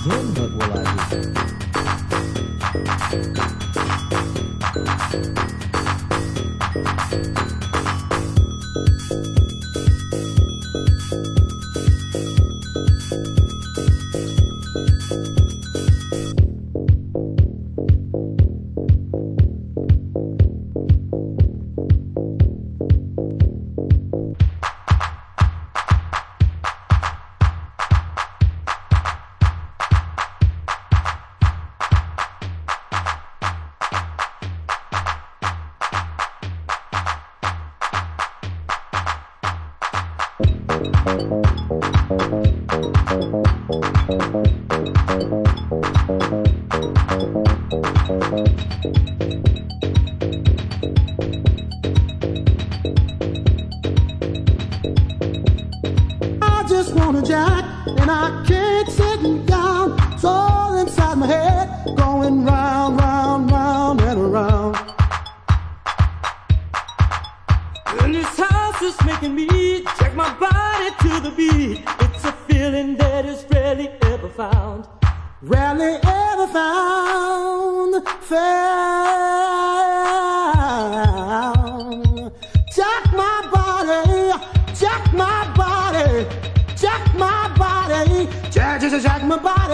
Then what will I do? I just want a jack, and I can't sit down. It's all inside my head, going round, round, round and around. And this house is making me check my body to the beat. It's a feeling that is rarely ever found. Rarely ever found. Jack my body, jack my body, jack my body, jack my body.